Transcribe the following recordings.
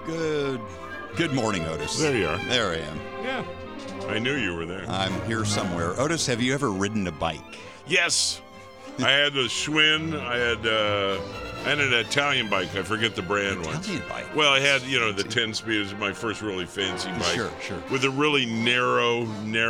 Good morning, Otis. There you are. There I am. Yeah. I knew you were there. I'm here somewhere. Otis, have you ever ridden a bike? Yes. I had a Schwinn. I had an Italian bike. I forget the brand. Italian bike? Well, I had, the 10-speed. It was my first really fancy bike. Sure. With the really narrow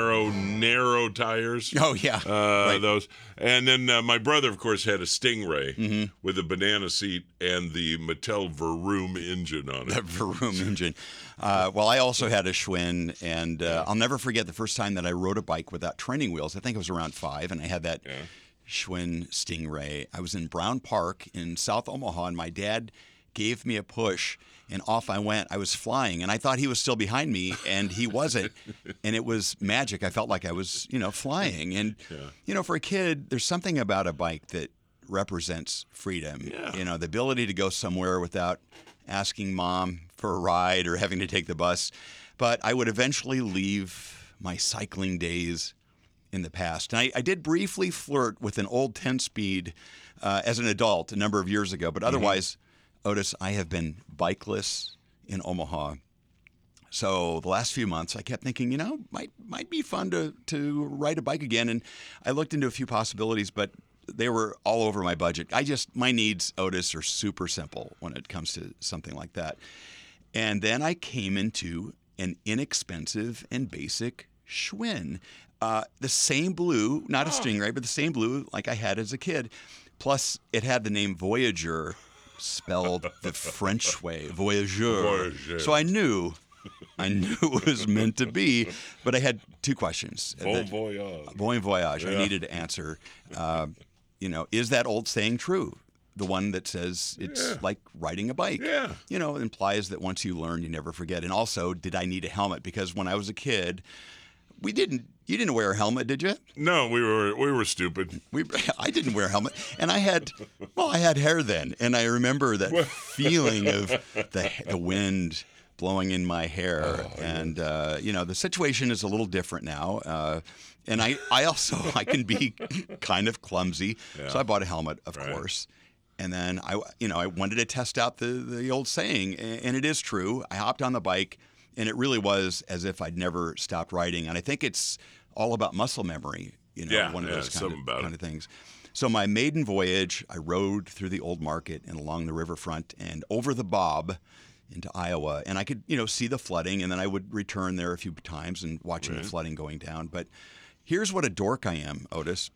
tires. Oh, yeah. Right. Those. And then my brother, of course, had a Stingray with a banana seat and the Mattel Vroom engine on it. The Vroom engine. Well, I also had a Schwinn, and I'll never forget the first time that I rode a bike without training wheels. I think I was around 5, and I had that Schwinn Stingray. I was in Brown Park in South Omaha, and my dad gave me a push, and off I went. I was flying, and I thought he was still behind me, and he wasn't. And it was magic. I felt like I was, flying. And, for a kid, there's something about a bike that represents freedom. Yeah. The ability to go somewhere without asking mom for a ride or having to take the bus. But I would eventually leave my cycling days in the past. And I did briefly flirt with an old 10-speed as an adult a number of years ago. But otherwise, Otis, I have been bikeless in Omaha. So the last few months, I kept thinking, might be fun to ride a bike again. And I looked into a few possibilities, but they were all over my budget. My needs, Otis, are super simple when it comes to something like that. And then I came into an inexpensive and basic Schwinn. The same blue, not a Stingray, but the same blue like I had as a kid. Plus, it had the name Voyager spelled the French way, Voyageur. So I knew it was meant to be, but I had two questions. Bon voyage. Bon voyage. Yeah. I needed to answer. Is that old saying true? The one that says it's like riding a bike. Yeah. It implies that once you learn, you never forget. And also, did I need a helmet? Because when I was a kid, you didn't wear a helmet, did you? No, we were stupid. I didn't wear a helmet, and I had hair then, and I remember that feeling of the wind blowing in my hair, and the situation is a little different now, and I can be kind of clumsy, so I bought a helmet, of course, and then I wanted to test out the old saying, and it is true. I hopped on the bike. And it really was as if I'd never stopped riding. And I think it's all about muscle memory, one of those kind of things. So my maiden voyage, I rode through the old market and along the riverfront and over the Bob into Iowa. And I could, see the flooding. And then I would return there a few times and watching the flooding going down. But here's what a dork I am, Otis.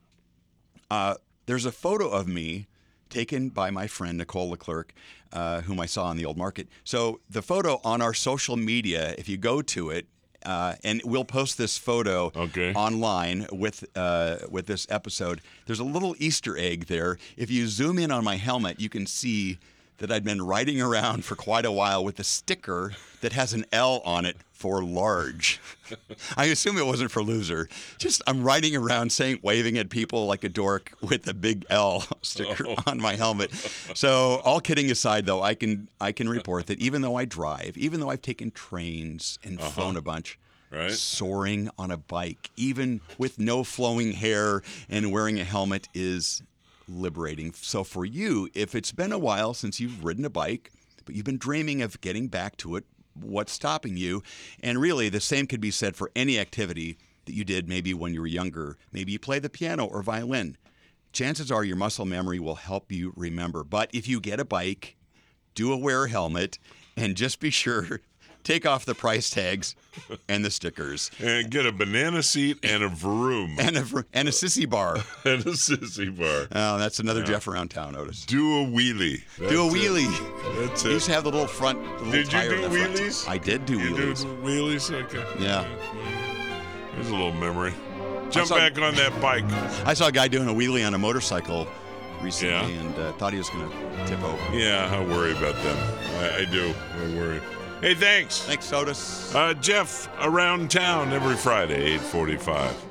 There's a photo of me taken by my friend Nicole Leclerc, whom I saw in the old market. So the photo on our social media, if you go to it, and we'll post this photo online with this episode. There's a little Easter egg there. If you zoom in on my helmet, you can see that I'd been riding around for quite a while with a sticker that has an L on it for large. I assume it wasn't for loser. Just I'm riding around waving at people like a dork with a big L sticker on my helmet. So all kidding aside, though, I can report that even though I drive, even though I've taken trains and flown a bunch, soaring on a bike, even with no flowing hair and wearing a helmet is liberating. So for you, if it's been a while since you've ridden a bike, but you've been dreaming of getting back to it, what's stopping you? And really, the same could be said for any activity that you did maybe when you were younger. Maybe you play the piano or violin. Chances are your muscle memory will help you remember. But if you get a bike, wear a helmet, and just be sure take off the price tags and the stickers. And get a banana seat and a Vroom. And a sissy bar. And a sissy bar. Oh, that's another Jeff around town, Otis. Do a wheelie. Do a wheelie. That's it. You used to have the little front tire in the front. Did you do wheelies? I did do wheelies. You do wheelies? Okay. Yeah. There's a little memory. Jump back on that bike. I saw a guy doing a wheelie on a motorcycle recently and thought he was going to tip over. Yeah, I worry about them. I do. I worry. Hey, thanks. Thanks, Otis. Jeff, around town every Friday, 8:45.